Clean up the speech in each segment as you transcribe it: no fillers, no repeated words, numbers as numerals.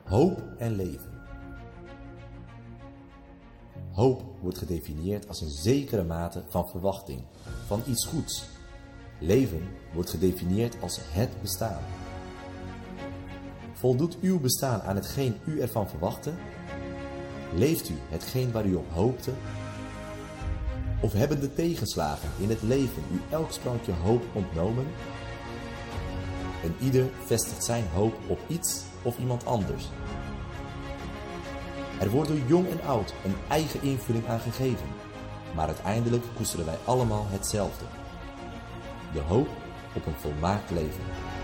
Hoop en leven. Hoop wordt gedefinieerd als een zekere mate van verwachting, van iets goeds. Leven wordt gedefinieerd als het bestaan. Voldoet uw bestaan aan hetgeen u ervan verwachtte? Leeft u hetgeen waar u op hoopte? Of hebben de tegenslagen in het leven u elk sprankje hoop ontnomen? En ieder vestigt zijn hoop op iets of iemand anders. Er wordt door jong en oud een eigen invulling aan gegeven, maar uiteindelijk koesteren wij allemaal hetzelfde. De hoop op een volmaakt leven.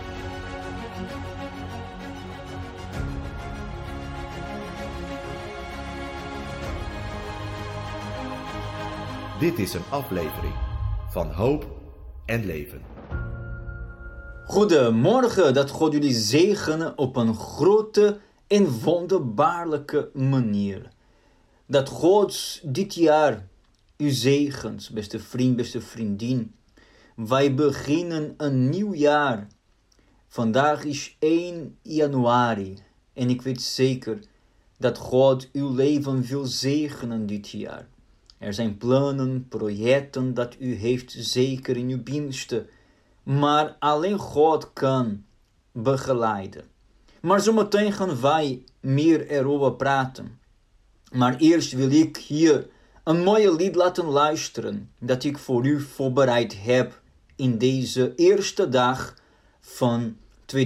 Dit is een aflevering van Hoop en Leven. Goedemorgen, dat God jullie zegenen op een grote en wonderbaarlijke manier. Dat God dit jaar u zegent, beste vriend, beste vriendin. Wij beginnen een nieuw jaar. Vandaag is 1 januari en ik weet zeker dat God uw leven wil zegenen dit jaar. Er zijn plannen, projecten dat u heeft zeker in uw binnenste. Maar alleen God kan begeleiden. Maar zometeen gaan wij meer erover praten. Maar eerst wil ik hier een mooie lied laten luisteren dat ik voor u voorbereid heb in deze eerste dag van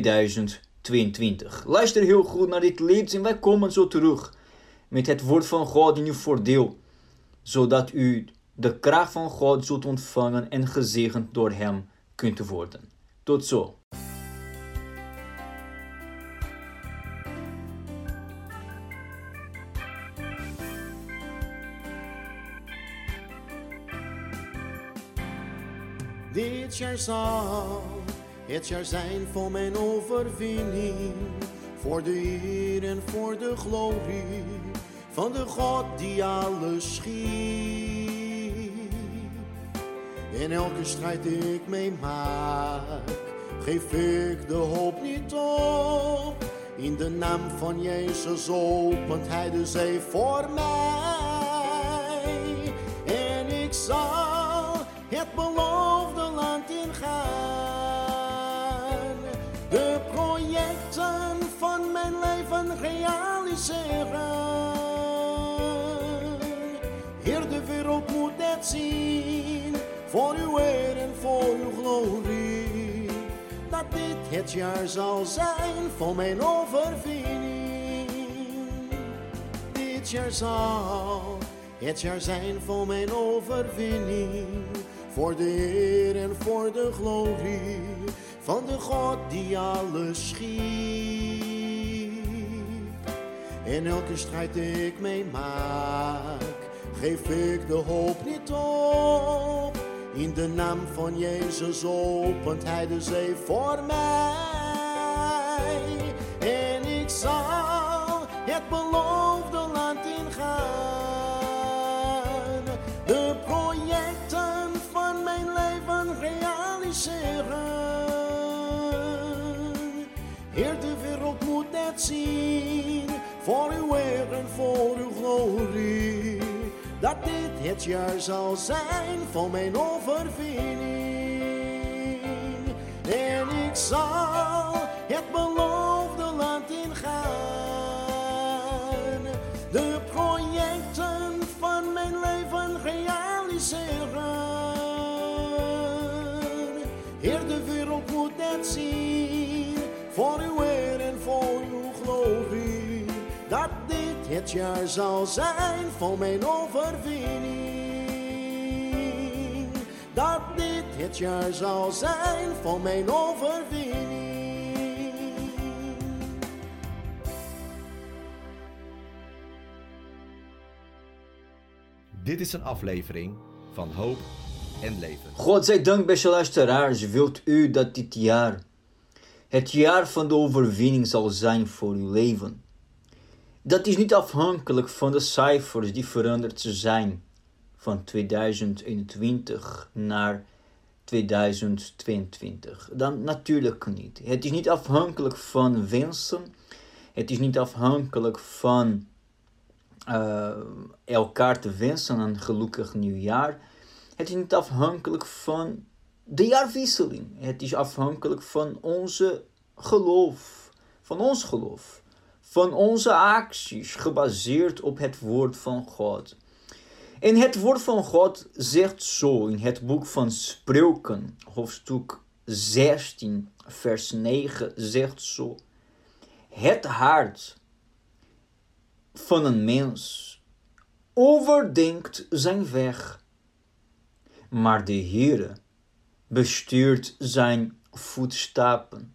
2022. Luister heel goed naar dit lied en wij komen zo terug met het woord van God in uw voordeel, zodat u de kracht van God zult ontvangen en gezegend door hem kunt worden. Tot zo. Dit jaar zal het jaar zijn voor mijn overwinning, voor de eer en voor de glorie van de God die alles schiep. In elke strijd die ik meemaak, geef ik de hoop niet op. In de naam van Jezus opent Hij de zee voor mij. En ik zal het beloofde land ingaan. De projecten van mijn leven realiseren. Heer, de wereld moet het zien, voor uw eer en voor uw glorie, dat dit het jaar zal zijn voor mijn overwinning. Dit jaar zal het jaar zijn voor mijn overwinning, voor de eer en voor de glorie van de God die alles schiep. In elke strijd die ik meemaak, geef ik de hoop niet op. In de naam van Jezus opent Hij de zee voor mij. En ik zal het beloofde land ingaan. De projecten van mijn leven realiseren. Heer, de wereld moet het zien, voor uw eer en voor uw glorie, dat dit het jaar zal zijn voor mijn overwinning. En ik zal het beloofde land ingaan. De projecten van mijn leven realiseren. Heer, de wereld moet het zien, voor uw eer en voor uw glorie, dat dit het jaar zal zijn voor mijn overwinning. Dat dit het jaar zal zijn voor mijn overwinning. Dit is een aflevering van Hoop en Leven. God zij dank, beste luisteraars, wilt u dat dit jaar het jaar van de overwinning zal zijn voor uw leven. Dat is niet afhankelijk van de cijfers die veranderd zijn van 2021 naar 2022. Dan natuurlijk niet. Het is niet afhankelijk van wensen. Het is niet afhankelijk van elkaar te wensen een gelukkig nieuwjaar. Het is niet afhankelijk van de jaarwisseling. Het is afhankelijk van onze geloof. Van ons geloof. Van onze acties, gebaseerd op het woord van God. En het woord van God zegt zo in het boek van Spreuken, hoofdstuk 16, vers 9, zegt zo. Het hart van een mens overdenkt zijn weg, maar de Heere bestuurt zijn voetstappen.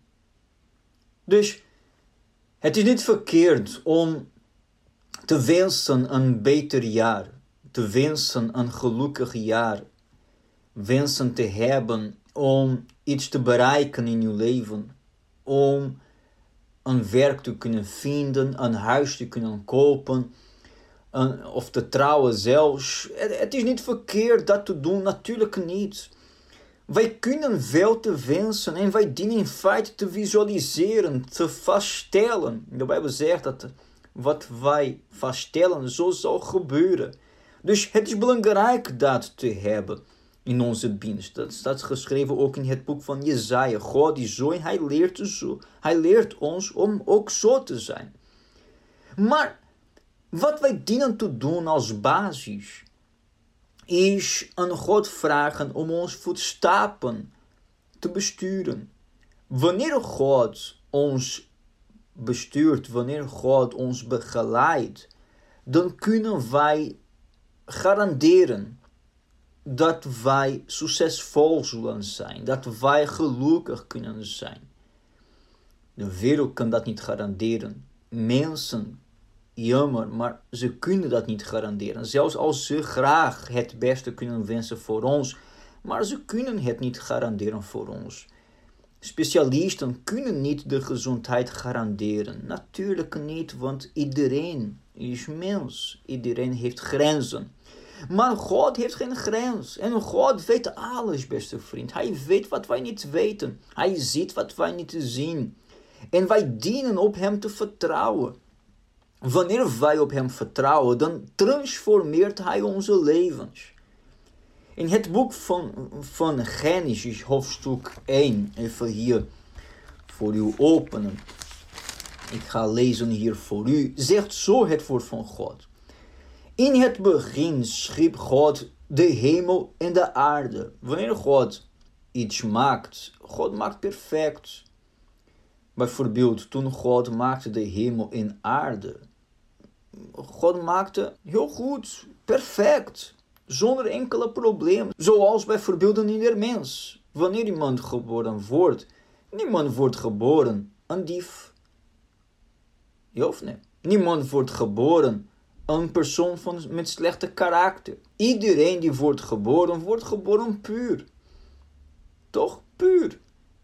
Dus het is niet verkeerd om te wensen een beter jaar, te wensen een gelukkig jaar, wensen te hebben om iets te bereiken in je leven, om een werk te kunnen vinden, een huis te kunnen kopen, of te trouwen zelfs. Het is niet verkeerd dat te doen, natuurlijk niet. Wij kunnen wel te wensen en wij dienen in feite te visualiseren, te vaststellen. De Bijbel zegt dat wat wij vaststellen, zo zal gebeuren. Dus het is belangrijk dat te hebben in onze dienst. Dat staat geschreven ook in het boek van Jesaja. God is zo en hij leert ons om ook zo te zijn. Maar wat wij dienen te doen als basis is aan God vragen om ons voetstappen te besturen. Wanneer God ons bestuurt, wanneer God ons begeleidt, dan kunnen wij garanderen dat wij succesvol zullen zijn, dat wij gelukkig kunnen zijn. De wereld kan dat niet garanderen. Mensen, jammer, maar ze kunnen dat niet garanderen. Zelfs als ze graag het beste kunnen wensen voor ons, maar ze kunnen het niet garanderen voor ons. Specialisten kunnen niet de gezondheid garanderen. Natuurlijk niet, want iedereen is mens. Iedereen heeft grenzen. Maar God heeft geen grens. En God weet alles, beste vriend. Hij weet wat wij niet weten. Hij ziet wat wij niet zien. En wij dienen op hem te vertrouwen. Wanneer wij op hem vertrouwen, dan transformeert hij onze levens. In het boek van Genesis, hoofdstuk 1, even hier voor u openen. Ik ga lezen hier voor u. Zegt zo het woord van God. In het begin schiep God de hemel en de aarde. Wanneer God iets maakt, God maakt perfect. Bijvoorbeeld, toen God maakte de hemel en aarde. God maakte heel goed, perfect, zonder enkele probleem. Zoals bijvoorbeeld in ieder mens. Wanneer iemand geboren wordt, niemand wordt geboren een dief. Ja of nee? Niemand wordt geboren een persoon met slechte karakter. Iedereen die wordt geboren puur. Toch? Puur.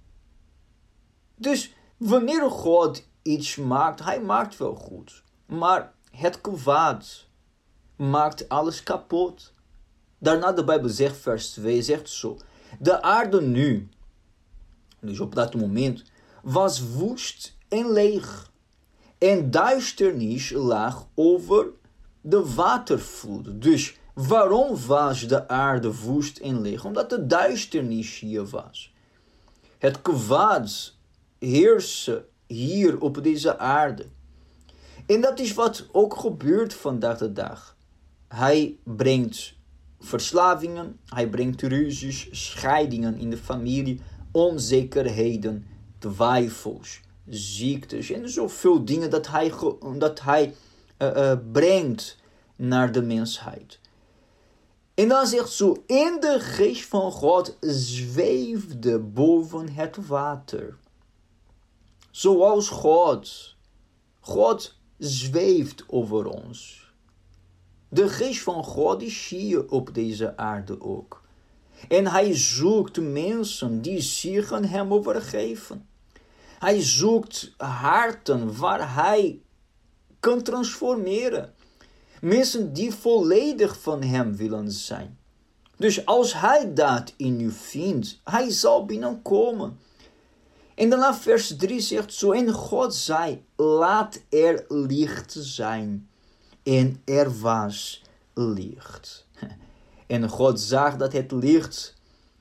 Dus wanneer God iets maakt, hij maakt wel goed. Maar het kwaad maakt alles kapot. Daarna de Bijbel zegt, vers 2, zegt zo. De aarde nu, dus op dat moment, was woest en leeg. En duisternis lag over de watervloed. Dus waarom was de aarde woest en leeg? Omdat de duisternis hier was. Het kwaad heerste hier op deze aarde. En dat is wat ook gebeurt vandaag de dag. Hij brengt verslavingen, hij brengt ruzies, scheidingen in de familie, onzekerheden, twijfels, ziektes en zoveel dingen dat hij brengt naar de mensheid. En dan zegt zo, en de geest van God zweefde boven het water. Zoals God. God zweeft over ons. De geest van God is hier op deze aarde ook. En hij zoekt mensen die zich aan hem overgeven. Hij zoekt harten waar hij kan transformeren. Mensen die volledig van hem willen zijn. Dus als hij dat in u vindt, hij zal binnenkomen. En daarna vers 3 zegt zo, en God zei, laat er licht zijn. En er was licht. En God zag dat het licht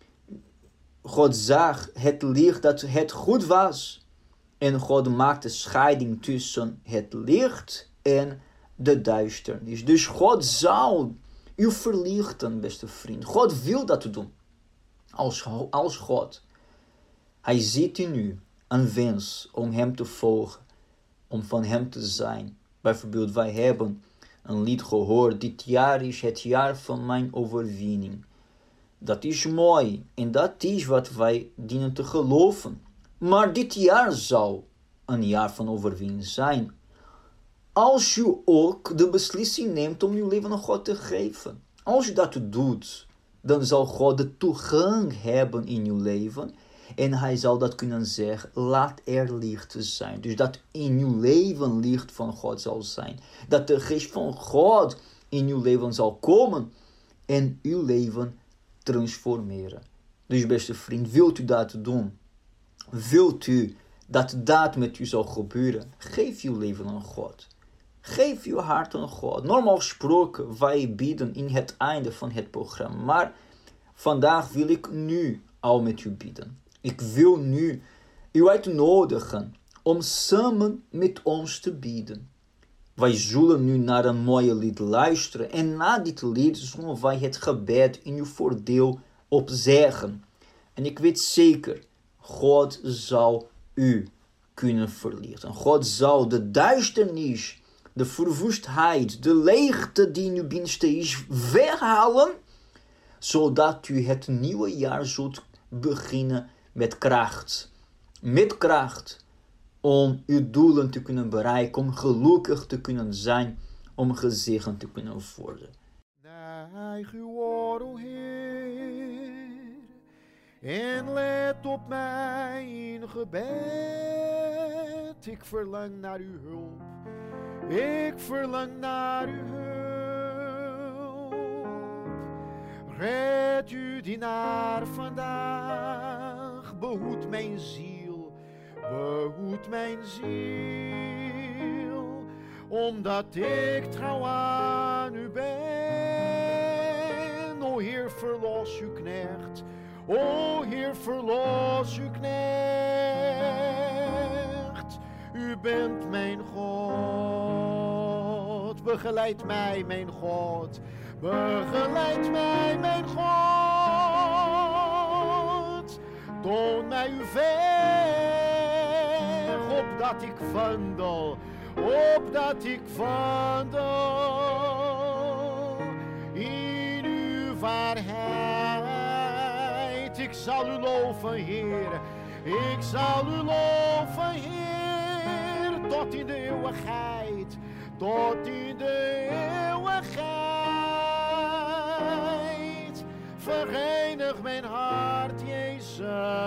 dat het goed was. En God maakte scheiding tussen het licht en de duisternis. Dus God zal u verlichten, beste vriend. God wil dat doen. Als God. Hij ziet in u een wens om hem te volgen. Om van hem te zijn. Bijvoorbeeld, wij hebben een lied gehoord. Dit jaar is het jaar van mijn overwinning. Dat is mooi. En dat is wat wij dienen te geloven. Maar dit jaar zal een jaar van overwinning zijn. Als u ook de beslissing neemt om uw leven aan God te geven. Als u dat doet, dan zal God de toegang hebben in uw leven. En hij zal dat kunnen zeggen, laat er licht zijn. Dus dat in uw leven licht van God zal zijn. Dat de geest van God in uw leven zal komen en uw leven transformeren. Dus beste vriend, wilt u dat doen? Wilt u dat met u zal gebeuren? Geef uw leven aan God. Geef uw hart aan God. Normaal gesproken, wij bidden in het einde van het programma. Maar vandaag wil ik nu al met u bidden. Ik wil nu u uitnodigen om samen met ons te bidden. Wij zullen nu naar een mooie lied luisteren. En na dit lied zullen wij het gebed in uw voordeel opzeggen. En ik weet zeker, God zal u kunnen verlichten. God zal de duisternis, de verwoestheid, de leegte die in uw binnenste is, weghalen. Zodat u het nieuwe jaar zult beginnen met kracht. Met kracht. Om uw doelen te kunnen bereiken. Om gelukkig te kunnen zijn. Om gezegend te kunnen worden. Neig uw oor, o Heer, en let op mijn gebed. Ik verlang naar uw hulp. Ik verlang naar uw hulp. Red uw dienaar vandaag. Behoed mijn ziel. Behoed mijn ziel. Omdat ik trouw aan u ben. O Heer, verlos uw knecht. O Heer, verlos uw knecht. U bent mijn God. Begeleid mij, mijn God. Begeleid mij, mijn God. Toon mij uw weg, opdat ik wandel. Opdat ik wandel in uw waarheid. Ik zal u loven, Heer. Ik zal u loven, Heer. Tot in de eeuwigheid. Tot in de eeuwigheid. Verenig mijn hart, Jezus,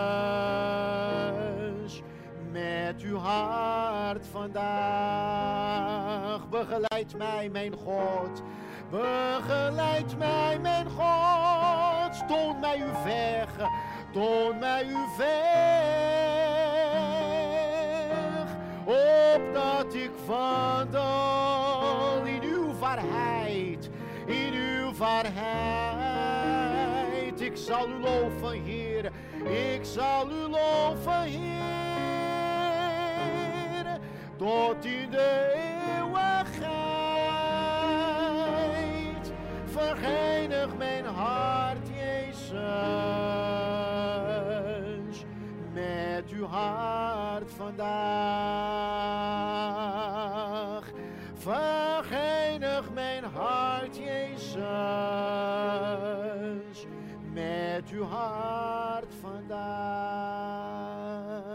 met uw hart vandaag. Begeleid mij, mijn God. Begeleid mij, mijn God. Toon mij uw weg. Toon mij uw weg. Opdat ik wandel in uw waarheid. In uw waarheid. Ik zal u loven, Heer. Ik zal u loven, Heer. Tot in de eeuwigheid. Verenig mijn hart, Jezus, met uw hart vandaag. Verenig mijn hart, Jezus, met uw hart vandaag.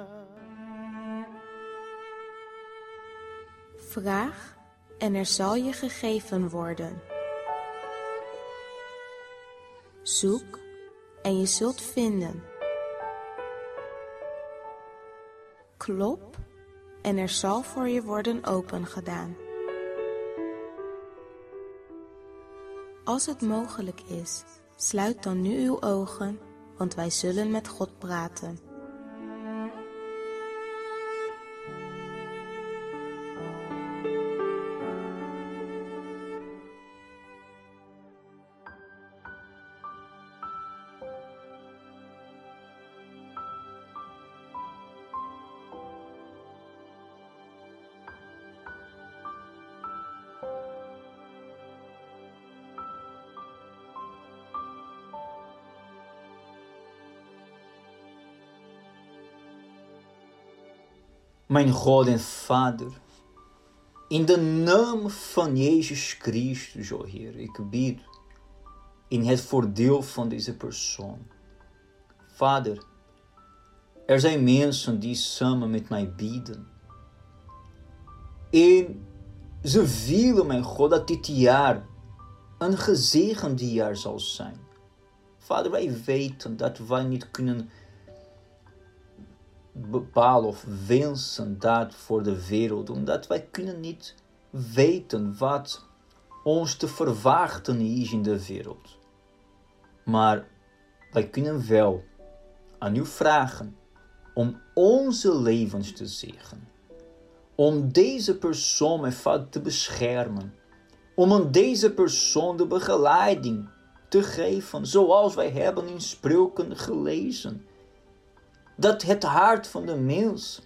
Vraag en er zal je gegeven worden. Zoek en je zult vinden. Klop en er zal voor je worden opengedaan. Als het mogelijk is, sluit dan nu uw ogen, want wij zullen met God praten. Mijn God en Vader, in de naam van Jezus Christus, o Heer, ik bid in het voordeel van deze persoon. Vader, er zijn mensen die samen met mij bidden. En ze willen, mijn God, dat dit jaar een gezegend jaar zal zijn. Vader, wij weten dat wij niet kunnen bepalen of wensen dat voor de wereld, omdat wij kunnen niet weten wat ons te verwachten is in de wereld. Maar wij kunnen wel aan u vragen om onze levens te zegenen, om deze persoon, mijn Vader, te beschermen, om aan deze persoon de begeleiding te geven, zoals wij hebben in Spreuken gelezen. Dat het hart van de mens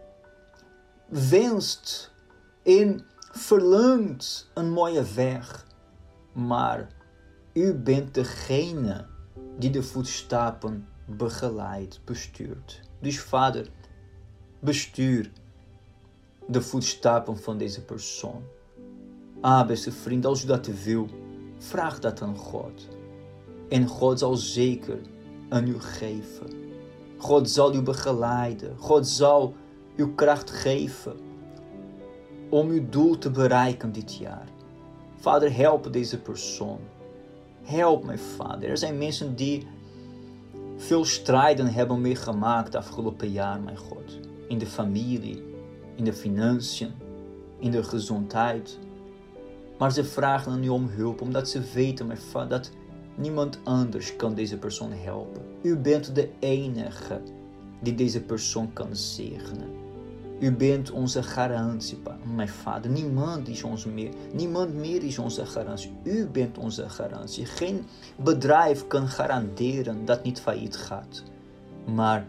wenst en verlangt een mooie weg. Maar u bent degene die de voetstappen begeleidt, bestuurt. Dus Vader, bestuur de voetstappen van deze persoon. Beste vriend, als u dat wil, vraag dat aan God. En God zal zeker aan u geven. God zal u begeleiden. God zal u kracht geven om uw doel te bereiken dit jaar. Vader, help deze persoon. Help mij, Vader. Er zijn mensen die veel strijden hebben meegemaakt afgelopen jaar, mijn God. In de familie, in de financiën, in de gezondheid. Maar ze vragen aan u om hulp, omdat ze weten, mijn Vader, dat niemand anders kan deze persoon helpen. U bent de enige die deze persoon kan zegenen. U bent onze garantie, mijn Vader. Niemand meer is onze garantie. U bent onze garantie. Geen bedrijf kan garanderen dat niet failliet gaat. Maar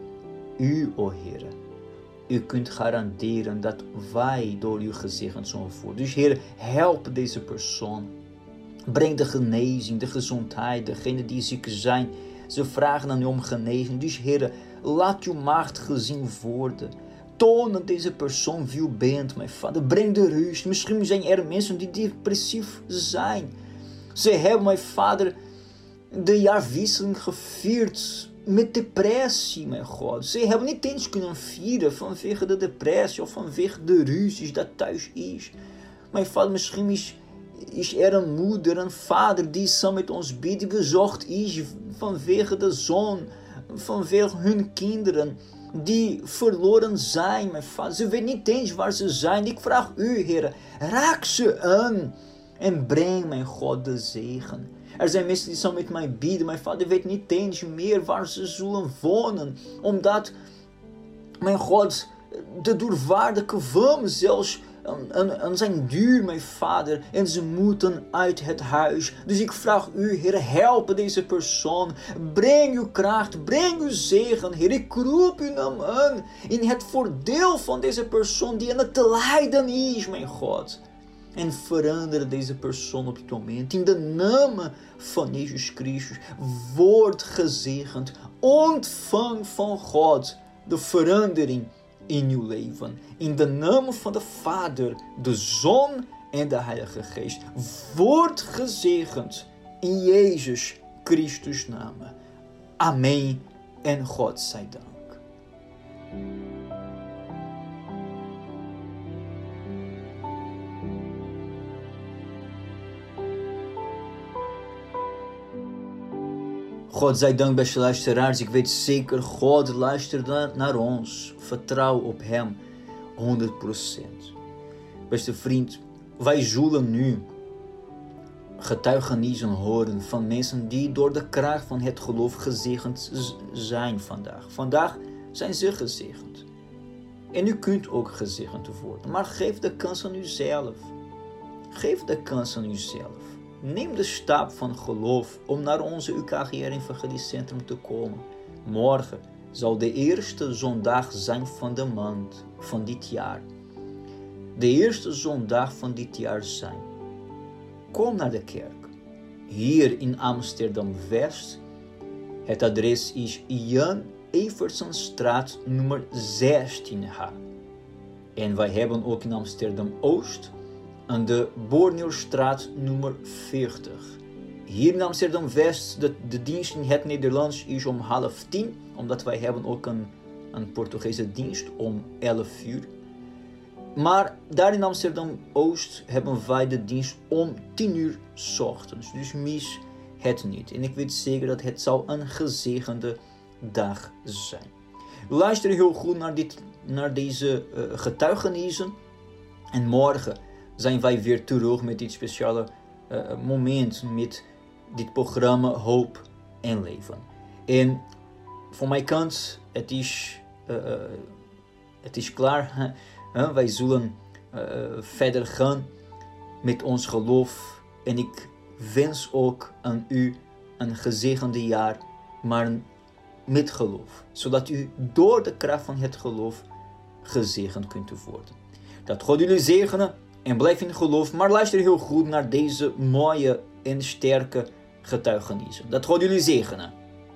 u, o Heer, u kunt garanderen dat wij door u gezegend zullen worden. Dus Heer, help deze persoon. Breng de genezing, de gezondheid, degenen die ziek zijn. Ze vragen aan u om genezing. Dus Heer, laat uw macht gezien worden. Toon dat deze persoon wie u bent, mijn Vader. Breng de rust. Misschien zijn er mensen die depressief zijn. Ze hebben, mijn Vader, de jaarwisseling gevierd met depressie, mijn God. Ze hebben niet eens kunnen vieren vanwege de depressie of vanwege de ruzies dat thuis is. Mijn Vader, misschien is er een moeder, een vader die samen met ons bidt, die bezocht is vanwege de zoon, vanwege hun kinderen die verloren zijn, mijn Vader. Ze weten niet eens waar ze zijn. Ik vraag u, Heer, raak ze aan en breng, mijn God, de zegen. Er zijn mensen die samen met mij bidden, mijn Vader weet niet eens meer waar ze zullen wonen, omdat, mijn God, de doorwaarde kwam zelfs aan zijn duur, mijn Vader, en ze moeten uit het huis. Dus ik vraag u, Heer, help deze persoon. Breng uw kracht, breng uw zegen, Heer. Ik roep uw naam aan in het voordeel van deze persoon die aan het lijden is, mijn God. En verander deze persoon op dit moment. In de naam van Jezus Christus. Word gezegend. Ontvang van God de verandering in uw leven. In de naam van de Vader, de Zoon en de Heilige Geest. Word gezegend in Jezus Christus naam. Amen en God zij dank. God zij dank, beste luisteraars. Ik weet zeker, God luistert naar ons. Vertrouw op hem 100%. Beste vriend, wij zullen nu getuigenissen horen van mensen die door de kracht van het geloof gezegend zijn vandaag. Vandaag zijn ze gezegend. En u kunt ook gezegend worden. Maar geef de kans aan uzelf. Geef de kans aan uzelf. Neem de stap van geloof om naar onze UKGR Evangeliecentrum te komen. Morgen zal de eerste zondag zijn van de maand van dit jaar. De eerste zondag van dit jaar zijn. Kom naar de kerk. Hier in Amsterdam-West. Het adres is Jan Eversenstraat nummer 16H. En wij hebben ook in Amsterdam-Oost aan de Borneelstraat nummer 40. Hier in Amsterdam-West, de dienst in het Nederlands is om 9:30, omdat wij hebben ook een Portugese dienst om 11 uur. Maar daar in Amsterdam-Oost hebben wij de dienst om 10 uur 's ochtends. Dus mis het niet. En ik weet zeker dat het zal een gezegende dag zijn. Luister heel goed naar deze getuigenissen. En morgen zijn wij weer terug met dit speciale moment. Met dit programma Hoop en Leven. En van mijn kant, het is klaar. Wij zullen verder gaan met ons geloof. En ik wens ook aan u een gezegende jaar, maar met geloof. Zodat u door de kracht van het geloof gezegend kunt worden. Dat God jullie zegenen en blijf in geloof. Maar luister heel goed naar deze mooie en sterke getuigenissen. Dat God jullie zegenen.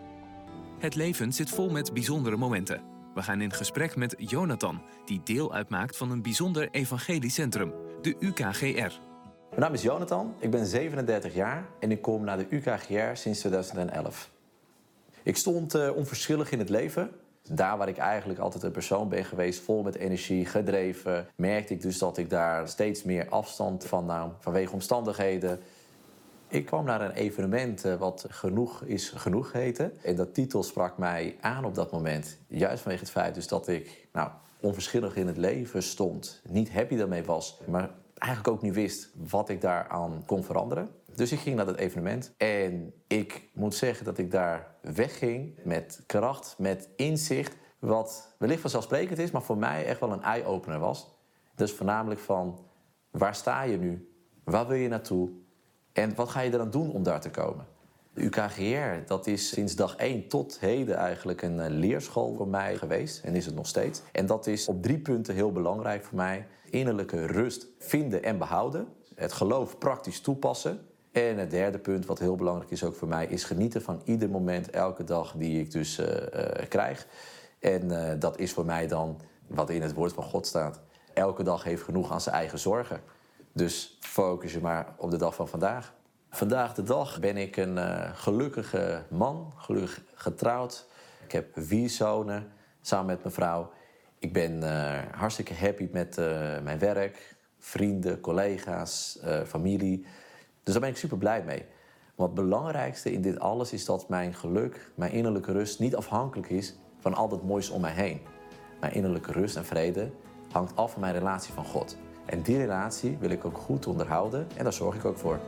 Het leven zit vol met bijzondere momenten. We gaan in gesprek met Jonathan, die deel uitmaakt van een bijzonder evangelisch centrum, de UKGR. Mijn naam is Jonathan, ik ben 37 jaar en ik kom naar de UKGR sinds 2011. Ik stond onverschillig in het leven. Daar waar ik eigenlijk altijd een persoon ben geweest, vol met energie, gedreven, merkte ik dus dat ik daar steeds meer afstand van nam, vanwege omstandigheden. Ik kwam naar een evenement wat Genoeg is Genoeg heette. En dat titel sprak mij aan op dat moment. Juist vanwege het feit dus dat ik onverschillig in het leven stond. Niet happy daarmee was, maar eigenlijk ook niet wist wat ik daaraan kon veranderen. Dus ik ging naar dat evenement. En ik moet zeggen dat ik daar wegging met kracht, met inzicht. Wat wellicht vanzelfsprekend is, maar voor mij echt wel een eye-opener was. Dus voornamelijk van, waar sta je nu? Waar wil je naartoe? En wat ga je eraan doen om daar te komen? De UKGR, dat is sinds dag 1 tot heden eigenlijk een leerschool voor mij geweest. En is het nog steeds. En dat is op 3 punten heel belangrijk voor mij. Innerlijke rust vinden en behouden. Het geloof praktisch toepassen. En het derde punt, wat heel belangrijk is ook voor mij, is genieten van ieder moment, elke dag die ik dus krijg. En dat is voor mij dan wat in het woord van God staat. Elke dag heeft genoeg aan zijn eigen zorgen. Dus focus je maar op de dag van vandaag. Vandaag de dag ben ik een gelukkige man, gelukkig getrouwd. Ik heb 4 zonen samen met mijn vrouw. Ik ben hartstikke happy met mijn werk, vrienden, collega's, familie. Dus daar ben ik super blij mee. Maar het belangrijkste in dit alles is dat mijn geluk, mijn innerlijke rust niet afhankelijk is van al dat moois om mij heen. Mijn innerlijke rust en vrede hangt af van mijn relatie van God. En die relatie wil ik ook goed onderhouden en daar zorg ik ook voor.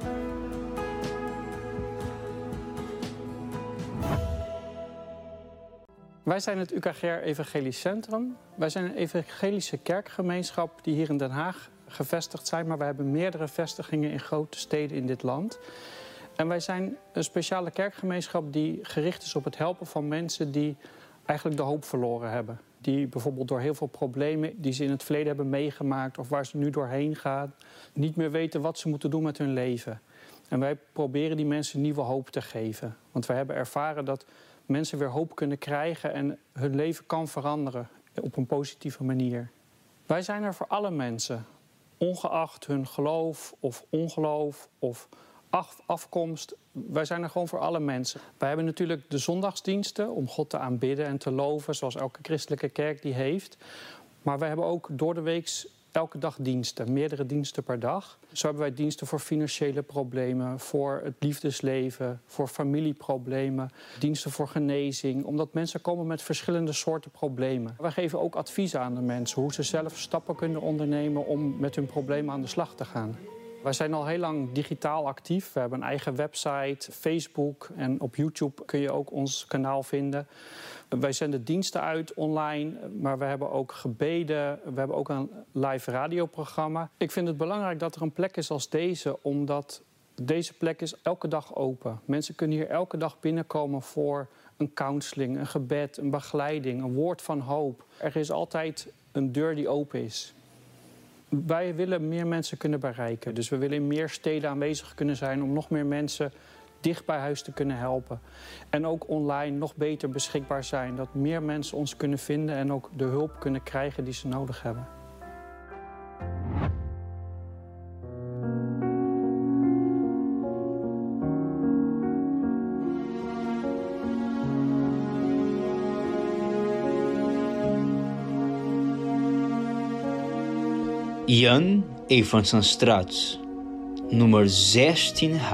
Wij zijn het UKGR Evangelisch Centrum. Wij zijn een evangelische kerkgemeenschap die hier in Den Haag gevestigd zijn. Maar we hebben meerdere vestigingen in grote steden in dit land. En wij zijn een speciale kerkgemeenschap die gericht is op het helpen van mensen die eigenlijk de hoop verloren hebben. Die bijvoorbeeld door heel veel problemen die ze in het verleden hebben meegemaakt of waar ze nu doorheen gaan, niet meer weten wat ze moeten doen met hun leven. En wij proberen die mensen nieuwe hoop te geven. Want wij hebben ervaren dat mensen weer hoop kunnen krijgen en hun leven kan veranderen op een positieve manier. Wij zijn er voor alle mensen, ongeacht hun geloof of ongeloof of afkomst. Wij zijn er gewoon voor alle mensen. Wij hebben natuurlijk de zondagsdiensten om God te aanbidden en te loven, zoals elke christelijke kerk die heeft. Maar wij hebben ook door de week elke dag diensten, meerdere diensten per dag. Zo hebben wij diensten voor financiële problemen, voor het liefdesleven, voor familieproblemen, diensten voor genezing, omdat mensen komen met verschillende soorten problemen. Wij geven ook advies aan de mensen, hoe ze zelf stappen kunnen ondernemen om met hun problemen aan de slag te gaan. Wij zijn al heel lang digitaal actief. We hebben een eigen website, Facebook en op YouTube kun je ook ons kanaal vinden. Wij zenden diensten uit online, maar we hebben ook gebeden. We hebben ook een live radioprogramma. Ik vind het belangrijk dat er een plek is als deze, omdat deze plek is elke dag open. Mensen kunnen hier elke dag binnenkomen voor een counseling, een gebed, een begeleiding, een woord van hoop. Er is altijd een deur die open is. Wij willen meer mensen kunnen bereiken. Dus we willen in meer steden aanwezig kunnen zijn om nog meer mensen dicht bij huis te kunnen helpen. En ook online nog beter beschikbaar zijn. Dat meer mensen ons kunnen vinden en ook de hulp kunnen krijgen die ze nodig hebben. Jan Evansenstraat, nummer 16H.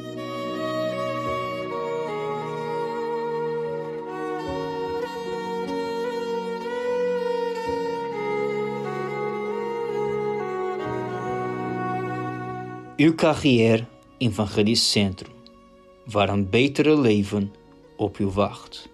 UKGR Evangelisch Centrum, waar een betere leven op u wacht.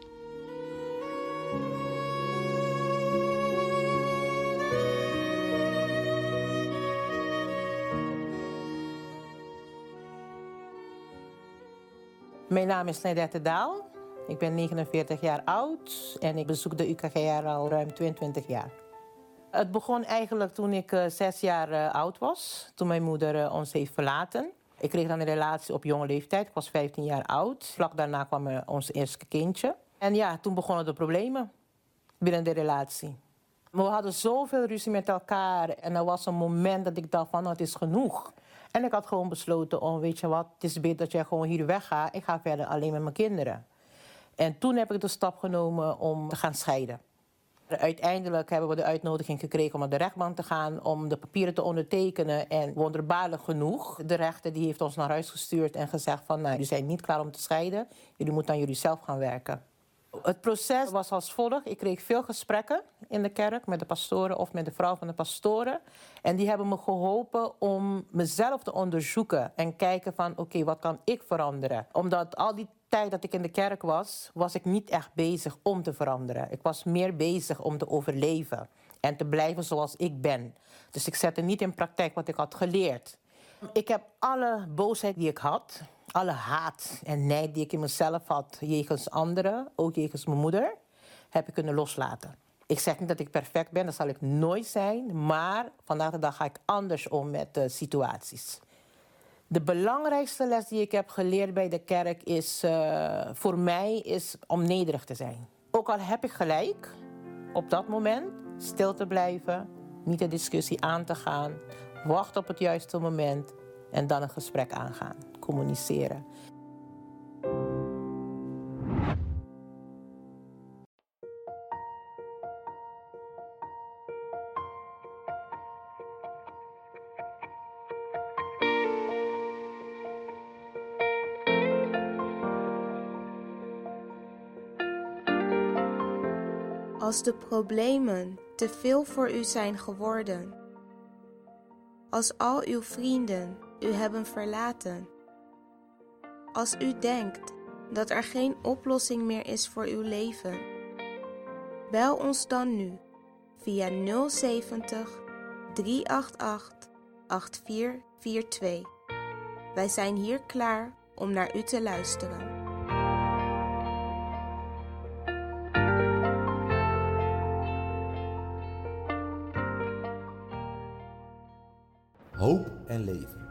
Mijn naam is Nadette Daal. Ik ben 49 jaar oud en ik bezoek de UKGR al ruim 22 jaar. Het begon eigenlijk toen ik 6 jaar oud was, toen mijn moeder ons heeft verlaten. Ik kreeg dan een relatie op jonge leeftijd, ik was 15 jaar oud. Vlak daarna kwam ons eerste kindje. En ja, toen begonnen de problemen binnen de relatie. We hadden zoveel ruzie met elkaar en er was een moment dat ik dacht van, nou, het is genoeg. En ik had gewoon besloten om, weet je wat, het is beter dat jij gewoon hier weggaat. Ik ga verder alleen met mijn kinderen. En toen heb ik de stap genomen om te gaan scheiden. Uiteindelijk hebben we de uitnodiging gekregen om naar de rechtbank te gaan, om de papieren te ondertekenen. En wonderbaarlijk genoeg, de rechter die heeft ons naar huis gestuurd en gezegd van, nou, jullie zijn niet klaar om te scheiden. Jullie moeten aan jullie zelf gaan werken. Het proces was als volgt. Ik kreeg veel gesprekken in de kerk met de pastoren of met de vrouw van de pastoren. En die hebben me geholpen om mezelf te onderzoeken en kijken van, oké, wat kan ik veranderen? Omdat al die tijd dat ik in de kerk was, was ik niet echt bezig om te veranderen. Ik was meer bezig om te overleven en te blijven zoals ik ben. Dus ik zette niet in praktijk wat ik had geleerd. Ik heb alle boosheid die ik had, alle haat en nijd die ik in mezelf had jegens anderen, ook jegens mijn moeder, heb ik kunnen loslaten. Ik zeg niet dat ik perfect ben, dat zal ik nooit zijn, maar vandaag de dag ga ik anders om met situaties. De belangrijkste les die ik heb geleerd bij de kerk is voor mij is om nederig te zijn. Ook al heb ik gelijk, op dat moment stil te blijven, niet de discussie aan te gaan, wachten op het juiste moment en dan een gesprek aangaan, communiceren. Als de problemen te veel voor u zijn geworden, als al uw vrienden u hebben verlaten, als u denkt dat er geen oplossing meer is voor uw leven, bel ons dan nu via 070 388 8442. Wij zijn hier klaar om naar u te luisteren. Hoop en leven.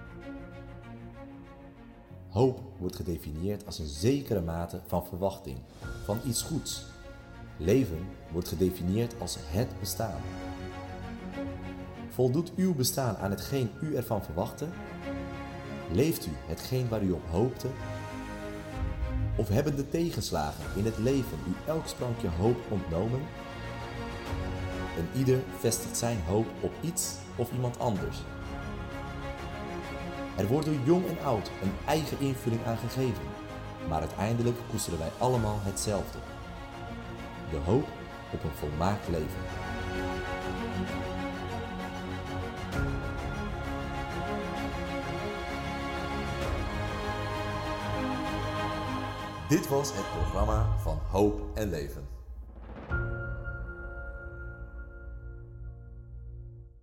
Hoop wordt gedefinieerd als een zekere mate van verwachting, van iets goeds. Leven wordt gedefinieerd als het bestaan. Voldoet uw bestaan aan hetgeen u ervan verwachtte? Leeft u hetgeen waar u op hoopte? Of hebben de tegenslagen in het leven u elk sprankje hoop ontnomen? En ieder vestigt zijn hoop op iets of iemand anders. Er wordt door jong en oud een eigen invulling aan gegeven, maar uiteindelijk koesteren wij allemaal hetzelfde. De hoop op een volmaakt leven. Dit was het programma van Hoop en Leven.